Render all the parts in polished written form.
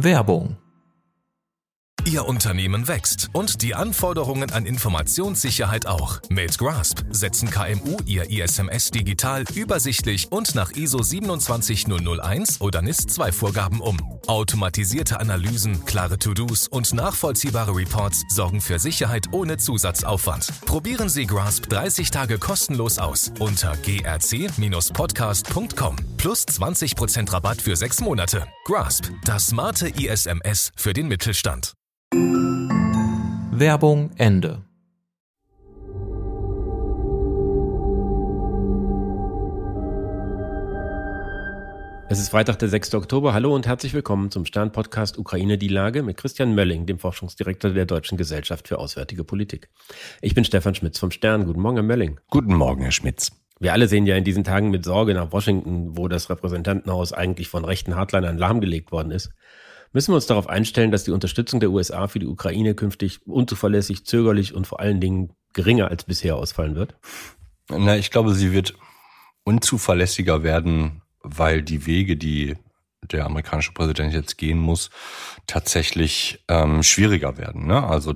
Werbung. Ihr Unternehmen wächst und die Anforderungen an Informationssicherheit auch. Mit Grasp setzen KMU ihr ISMS digital, übersichtlich und nach ISO 27001 oder NIS-2-Vorgaben um. Automatisierte Analysen, klare To-Dos und nachvollziehbare Reports sorgen für Sicherheit ohne Zusatzaufwand. Probieren Sie Grasp 30 Tage kostenlos aus unter grc-podcast.com. Plus 20% Rabatt für 6 Monate. Grasp, das smarte ISMS für den Mittelstand. Werbung Ende. Es ist Freitag, der 6. Oktober. Hallo und herzlich willkommen zum Stern-Podcast Ukraine die Lage mit Christian Mölling, dem Forschungsdirektor der Deutschen Gesellschaft für Auswärtige Politik. Ich bin Stefan Schmitz vom Stern. Guten Morgen, Herr Mölling. Guten Morgen, Herr Schmitz. Wir alle sehen ja in diesen Tagen mit Sorge nach Washington, wo das Repräsentantenhaus eigentlich von rechten Hardlinern lahmgelegt worden ist. Müssen wir uns darauf einstellen, dass die Unterstützung der USA für die Ukraine künftig unzuverlässig, zögerlich und vor allen Dingen geringer als bisher ausfallen wird? Na, ich glaube, sie wird unzuverlässiger werden, weil die Wege, die der amerikanische Präsident jetzt gehen muss, tatsächlich schwieriger werden. Ne? Also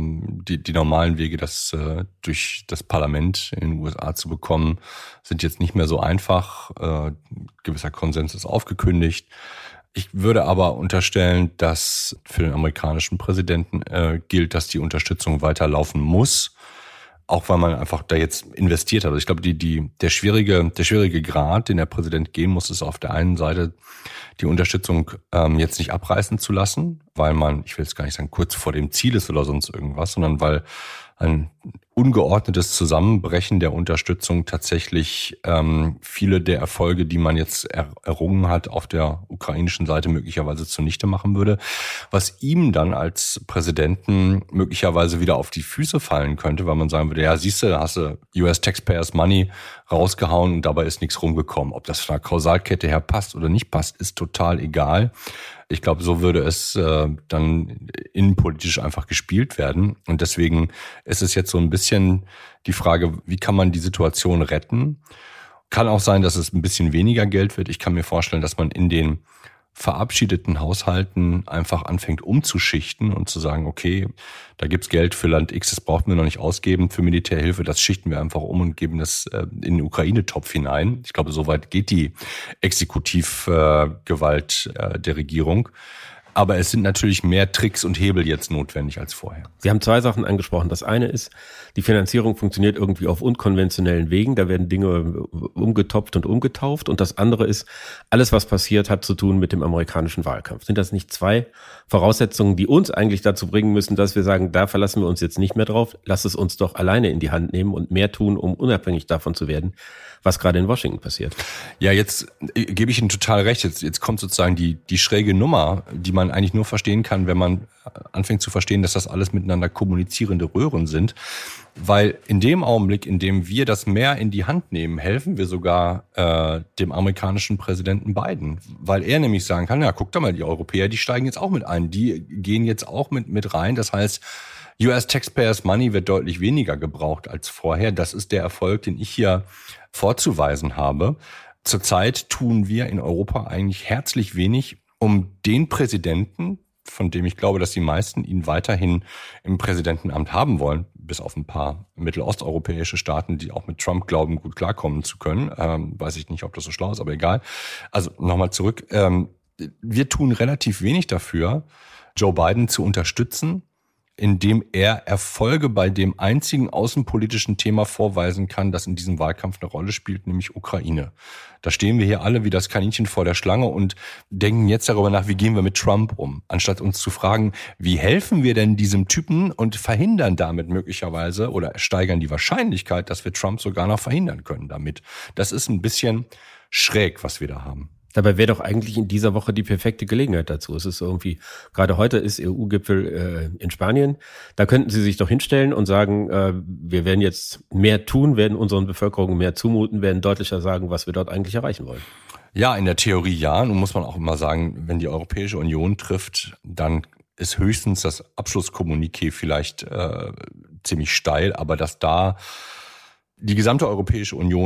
die normalen Wege, das durch das Parlament in den USA zu bekommen, sind jetzt nicht mehr so einfach. Gewisser Konsens ist aufgekündigt. Ich würde aber unterstellen, dass für den amerikanischen Präsidenten gilt, dass die Unterstützung weiterlaufen muss, auch weil man einfach da jetzt investiert hat. Also ich glaube, der schwierige Grad, den der Präsident gehen muss, ist auf der einen Seite die Unterstützung jetzt nicht abreißen zu lassen, weil man, ich will jetzt gar nicht sagen, kurz vor dem Ziel ist oder sonst irgendwas, sondern weil ein ungeordnetes Zusammenbrechen der Unterstützung tatsächlich viele der Erfolge, die man jetzt errungen hat, auf der ukrainischen Seite möglicherweise zunichte machen würde, was ihm dann als Präsidenten möglicherweise wieder auf die Füße fallen könnte, weil man sagen würde, ja, siehst du, da hast du US Taxpayers Money rausgehauen und dabei ist nichts rumgekommen. Ob das von der Kausalkette her passt oder nicht passt, ist total egal. Ich glaube, so würde es dann innenpolitisch einfach gespielt werden. Und deswegen ist es jetzt so ein bisschen die Frage, wie kann man die Situation retten? Kann auch sein, dass es ein bisschen weniger Geld wird. Ich kann mir vorstellen, dass man in den verabschiedeten Haushalten einfach anfängt umzuschichten und zu sagen, okay, da gibt's Geld für Land X, das brauchen wir noch nicht ausgeben für Militärhilfe, das schichten wir einfach um und geben das in den Ukraine-Topf hinein. Ich glaube, soweit geht die Exekutivgewalt der Regierung. Aber es sind natürlich mehr Tricks und Hebel jetzt notwendig als vorher. Sie haben 2 Sachen angesprochen. Das eine ist, die Finanzierung funktioniert irgendwie auf unkonventionellen Wegen. Da werden Dinge umgetopft und umgetauft. Und das andere ist, alles, was passiert, hat zu tun mit dem amerikanischen Wahlkampf. Sind das nicht 2 Voraussetzungen, die uns eigentlich dazu bringen müssen, dass wir sagen, da verlassen wir uns jetzt nicht mehr drauf. Lass es uns doch alleine in die Hand nehmen und mehr tun, um unabhängig davon zu werden, was gerade in Washington passiert. Ja, jetzt gebe ich Ihnen total recht. Jetzt kommt sozusagen die schräge Nummer, die man eigentlich nur verstehen kann, wenn man anfängt zu verstehen, dass das alles miteinander kommunizierende Röhren sind. Weil in dem Augenblick, in dem wir das mehr in die Hand nehmen, helfen wir sogar dem amerikanischen Präsidenten Biden. Weil er nämlich sagen kann, ja, guck doch mal, die Europäer, die steigen jetzt auch mit ein. Die gehen jetzt auch mit rein. Das heißt, US Taxpayers Money wird deutlich weniger gebraucht als vorher. Das ist der Erfolg, den ich hier vorzuweisen habe. Zurzeit tun wir in Europa eigentlich herzlich wenig, um den Präsidenten, von dem ich glaube, dass die meisten ihn weiterhin im Präsidentenamt haben wollen, bis auf ein paar mittelosteuropäische Staaten, die auch mit Trump glauben, gut klarkommen zu können. Weiß ich nicht, ob das so schlau ist, aber egal. Also nochmal zurück. Wir tun relativ wenig dafür, Joe Biden zu unterstützen, indem er Erfolge bei dem einzigen außenpolitischen Thema vorweisen kann, das in diesem Wahlkampf eine Rolle spielt, nämlich Ukraine. Da stehen wir hier alle wie das Kaninchen vor der Schlange und denken jetzt darüber nach, wie gehen wir mit Trump um, anstatt uns zu fragen, wie helfen wir denn diesem Typen und verhindern damit möglicherweise oder steigern die Wahrscheinlichkeit, dass wir Trump sogar noch verhindern können damit. Das ist ein bisschen schräg, was wir da haben. Dabei wäre doch eigentlich in dieser Woche die perfekte Gelegenheit dazu. Es ist irgendwie, gerade heute ist EU-Gipfel in Spanien. Da könnten Sie sich doch hinstellen und sagen, wir werden jetzt mehr tun, werden unseren Bevölkerungen mehr zumuten, werden deutlicher sagen, was wir dort eigentlich erreichen wollen. Ja, in der Theorie ja. Nun muss man auch immer sagen, wenn die Europäische Union trifft, dann ist höchstens das Abschlusskommuniqué vielleicht ziemlich steil, aber dass da die gesamte Europäische Union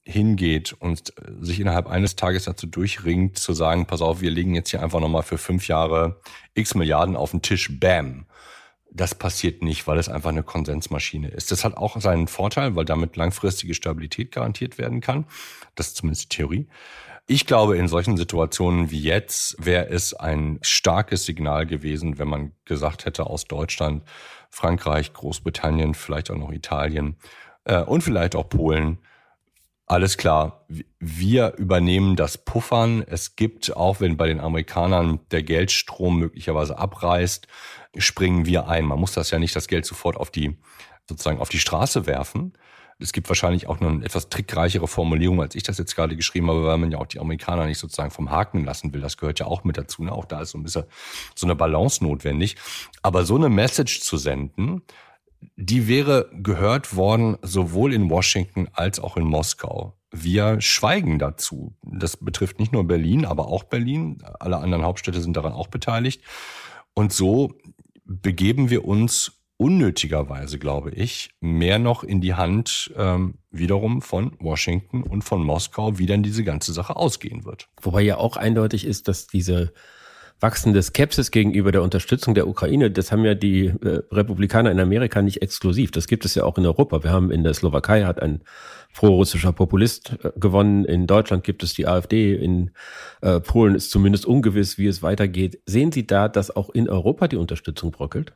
hingeht und sich innerhalb eines Tages dazu durchringt, zu sagen, pass auf, wir legen jetzt hier einfach nochmal für 5 Jahre x Milliarden auf den Tisch, bam. Das passiert nicht, weil es einfach eine Konsensmaschine ist. Das hat auch seinen Vorteil, weil damit langfristige Stabilität garantiert werden kann. Das ist zumindest die Theorie. Ich glaube, in solchen Situationen wie jetzt wäre es ein starkes Signal gewesen, wenn man gesagt hätte aus Deutschland, Frankreich, Großbritannien, vielleicht auch noch Italien und vielleicht auch Polen, alles klar, wir übernehmen das Puffern. Es gibt, auch wenn bei den Amerikanern der Geldstrom möglicherweise abreißt, springen wir ein. Man muss das ja nicht das Geld sofort auf die Straße werfen. Es gibt wahrscheinlich auch noch eine etwas trickreichere Formulierung, als ich das jetzt gerade geschrieben habe, weil man ja auch die Amerikaner nicht sozusagen vom Haken lassen will. Das gehört ja auch mit dazu. Ne? Auch da ist so ein bisschen so eine Balance notwendig. Aber so eine Message zu senden, die wäre gehört worden, sowohl in Washington als auch in Moskau. Wir schweigen dazu. Das betrifft nicht nur Berlin, aber auch Berlin. Alle anderen Hauptstädte sind daran auch beteiligt. Und so begeben wir uns unnötigerweise, glaube ich, mehr noch in die Hand wiederum von Washington und von Moskau, wie denn diese ganze Sache ausgehen wird. Wobei ja auch eindeutig ist, dass diese wachsende Skepsis gegenüber der Unterstützung der Ukraine, das haben ja die Republikaner in Amerika nicht exklusiv. Das gibt es ja auch in Europa. Wir haben in der Slowakei hat ein pro-russischer Populist gewonnen. In Deutschland gibt es die AfD. In Polen ist zumindest ungewiss, wie es weitergeht. Sehen Sie da, dass auch in Europa die Unterstützung bröckelt?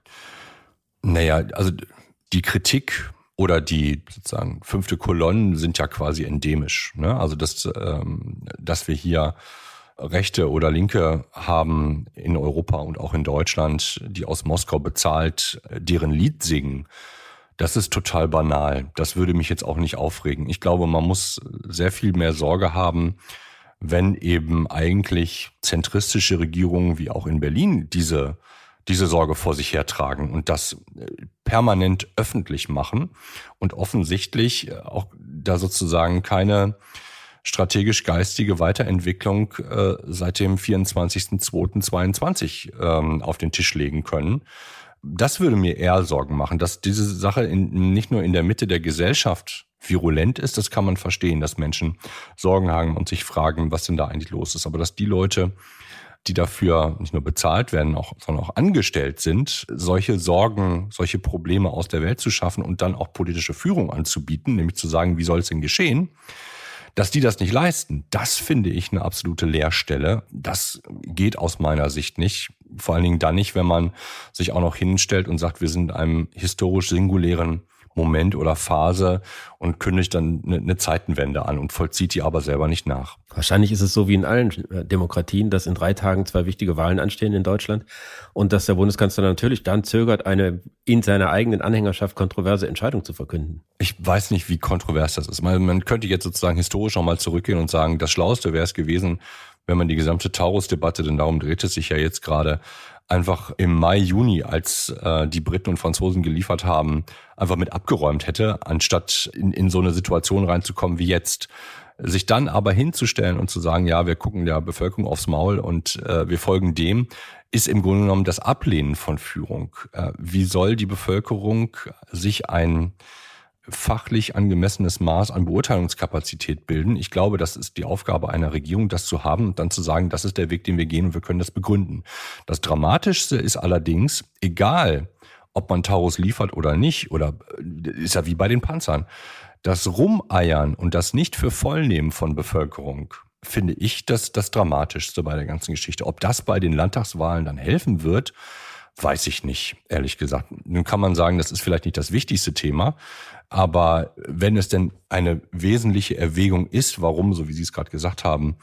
Naja, also die Kritik oder die sozusagen 5. Kolonne sind ja quasi endemisch. Ne? Also dass wir hier Rechte oder Linke haben in Europa und auch in Deutschland, die aus Moskau bezahlt deren Lied singen. Das ist total banal. Das würde mich jetzt auch nicht aufregen. Ich glaube, man muss sehr viel mehr Sorge haben, wenn eben eigentlich zentristische Regierungen wie auch in Berlin diese Sorge vor sich hertragen und das permanent öffentlich machen und offensichtlich auch da sozusagen keine strategisch-geistige Weiterentwicklung seit dem 24.02.22 auf den Tisch legen können. Das würde mir eher Sorgen machen, dass diese Sache nicht nur in der Mitte der Gesellschaft virulent ist, das kann man verstehen, dass Menschen Sorgen haben und sich fragen, was denn da eigentlich los ist. Aber dass die Leute, die dafür nicht nur bezahlt werden, sondern auch angestellt sind, solche Sorgen, solche Probleme aus der Welt zu schaffen und dann auch politische Führung anzubieten, nämlich zu sagen, wie soll es denn geschehen, dass die das nicht leisten, das finde ich eine absolute Leerstelle. Das geht aus meiner Sicht nicht. Vor allen Dingen dann nicht, wenn man sich auch noch hinstellt und sagt, wir sind in einem historisch singulären Moment oder Phase und kündigt dann eine Zeitenwende an und vollzieht die aber selber nicht nach. Wahrscheinlich ist es so wie in allen Demokratien, dass in 3 Tagen 2 wichtige Wahlen anstehen in Deutschland und dass der Bundeskanzler natürlich dann zögert, eine in seiner eigenen Anhängerschaft kontroverse Entscheidung zu verkünden. Ich weiß nicht, wie kontrovers das ist. Man könnte jetzt sozusagen historisch nochmal zurückgehen und sagen, das Schlauste wäre es gewesen, wenn man die gesamte Taurus-Debatte, denn darum dreht es sich ja jetzt gerade, einfach im Mai, Juni, als die Briten und Franzosen geliefert haben, einfach mit abgeräumt hätte, anstatt in so eine Situation reinzukommen wie jetzt. Sich dann aber hinzustellen und zu sagen, ja, wir gucken der Bevölkerung aufs Maul und wir folgen dem, ist im Grunde genommen das Ablehnen von Führung. Wie soll die Bevölkerung sich ein fachlich angemessenes Maß an Beurteilungskapazität bilden? Ich glaube, das ist die Aufgabe einer Regierung, das zu haben und dann zu sagen, das ist der Weg, den wir gehen und wir können das begründen. Das Dramatischste ist allerdings, egal ob man Taurus liefert oder nicht, oder ist ja wie bei den Panzern, das Rumeiern und das nicht für vollnehmen von Bevölkerung, finde ich das Dramatischste bei der ganzen Geschichte. Ob das bei den Landtagswahlen dann helfen wird, weiß ich nicht, ehrlich gesagt. Nun kann man sagen, das ist vielleicht nicht das wichtigste Thema, aber wenn es denn eine wesentliche Erwägung ist, warum, so wie Sie es gerade gesagt haben,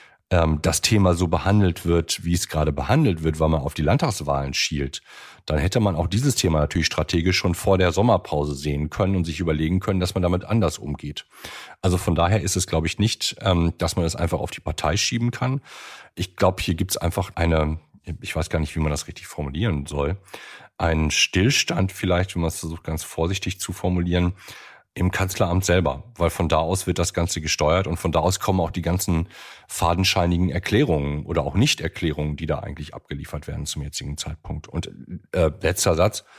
das Thema so behandelt wird, wie es gerade behandelt wird, weil man auf die Landtagswahlen schielt, dann hätte man auch dieses Thema natürlich strategisch schon vor der Sommerpause sehen können und sich überlegen können, dass man damit anders umgeht. Also von daher ist es, glaube ich, nicht, dass man es einfach auf die Partei schieben kann. Ich glaube, hier gibt es einfach ich weiß gar nicht, wie man das richtig formulieren soll, einen Stillstand vielleicht, wenn man es versucht, ganz vorsichtig zu formulieren, im Kanzleramt selber, weil von da aus wird das Ganze gesteuert und von da aus kommen auch die ganzen fadenscheinigen Erklärungen oder auch Nichterklärungen, die da eigentlich abgeliefert werden zum jetzigen Zeitpunkt. Und letzter Satz,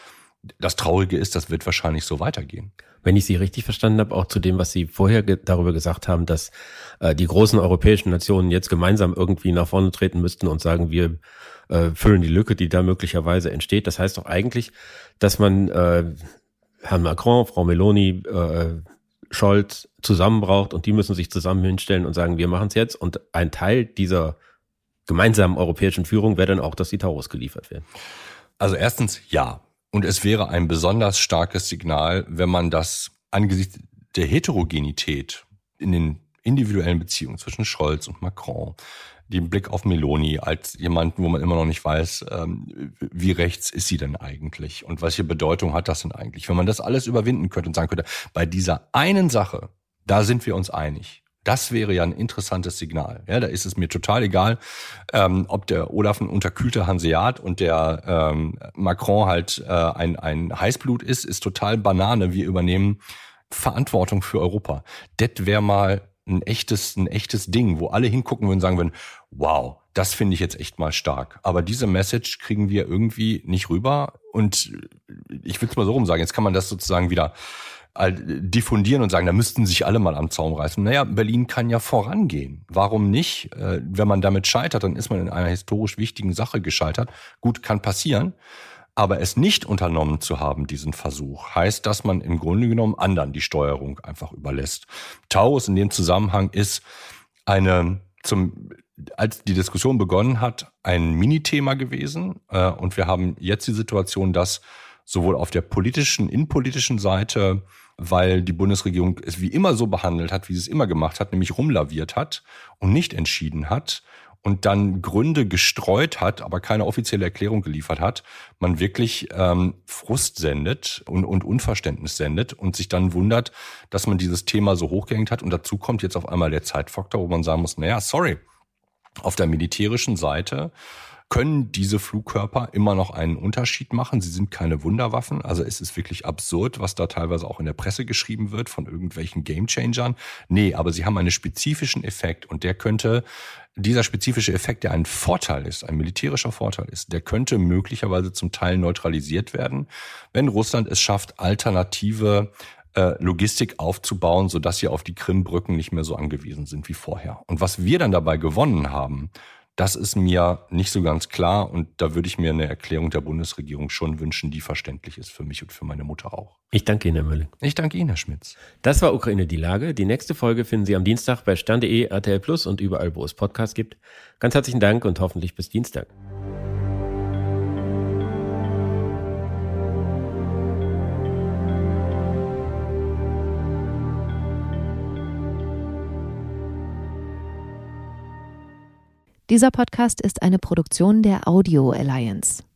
das Traurige ist, das wird wahrscheinlich so weitergehen. Wenn ich Sie richtig verstanden habe, auch zu dem, was Sie vorher darüber gesagt haben, dass die großen europäischen Nationen jetzt gemeinsam irgendwie nach vorne treten müssten und sagen, wir füllen die Lücke, die da möglicherweise entsteht. Das heißt doch eigentlich, dass man Herrn Macron, Frau Meloni, Scholz zusammen braucht und die müssen sich zusammen hinstellen und sagen, wir machen es jetzt. Und ein Teil dieser gemeinsamen europäischen Führung wäre dann auch, dass die Taurus geliefert werden. Also erstens ja. Und es wäre ein besonders starkes Signal, wenn man das angesichts der Heterogenität in den individuellen Beziehungen zwischen Scholz und Macron, den Blick auf Meloni als jemanden, wo man immer noch nicht weiß, wie rechts ist sie denn eigentlich und welche Bedeutung hat das denn eigentlich? Wenn man das alles überwinden könnte und sagen könnte, bei dieser einen Sache, da sind wir uns einig. Das wäre ja ein interessantes Signal. Ja, da ist es mir total egal, ob der Olaf ein unterkühlter Hanseat und der Macron halt ein Heißblut ist total Banane. Wir übernehmen Verantwortung für Europa. Das wäre mal ein echtes Ding, wo alle hingucken würden und sagen würden, wow, das finde ich jetzt echt mal stark. Aber diese Message kriegen wir irgendwie nicht rüber. Und ich will es mal so rum sagen, jetzt kann man das sozusagen wieder diffundieren und sagen, da müssten sich alle mal am Zaum reißen. Naja, Berlin kann ja vorangehen. Warum nicht? Wenn man damit scheitert, dann ist man in einer historisch wichtigen Sache gescheitert. Gut, kann passieren. Aber es nicht unternommen zu haben, diesen Versuch, heißt, dass man im Grunde genommen anderen die Steuerung einfach überlässt. Taurus in dem Zusammenhang ist als die Diskussion begonnen hat, ein Minithema gewesen. Und wir haben jetzt die Situation, dass sowohl auf der innenpolitischen Seite, weil die Bundesregierung es wie immer so behandelt hat, wie sie es immer gemacht hat, nämlich rumlaviert hat und nicht entschieden hat und dann Gründe gestreut hat, aber keine offizielle Erklärung geliefert hat, man wirklich Frust sendet und Unverständnis sendet und sich dann wundert, dass man dieses Thema so hochgehängt hat. Und dazu kommt jetzt auf einmal der Zeitfaktor, wo man sagen muss, naja, sorry, auf der militärischen Seite können diese Flugkörper immer noch einen Unterschied machen. Sie sind keine Wunderwaffen. Also es ist wirklich absurd, was da teilweise auch in der Presse geschrieben wird von irgendwelchen Gamechangern. Nee, aber sie haben einen spezifischen Effekt und dieser spezifische Effekt, der ein Vorteil ist, ein militärischer Vorteil ist, der könnte möglicherweise zum Teil neutralisiert werden, wenn Russland es schafft, alternative Logistik aufzubauen, sodass sie auf die Krimbrücken nicht mehr so angewiesen sind wie vorher. Und was wir dann dabei gewonnen haben, das ist mir nicht so ganz klar und da würde ich mir eine Erklärung der Bundesregierung schon wünschen, die verständlich ist für mich und für meine Mutter auch. Ich danke Ihnen, Herr Mölling. Ich danke Ihnen, Herr Schmitz. Das war Ukraine die Lage. Die nächste Folge finden Sie am Dienstag bei stern.de, RTL Plus und überall, wo es Podcasts gibt. Ganz herzlichen Dank und hoffentlich bis Dienstag. Dieser Podcast ist eine Produktion der Audio Alliance.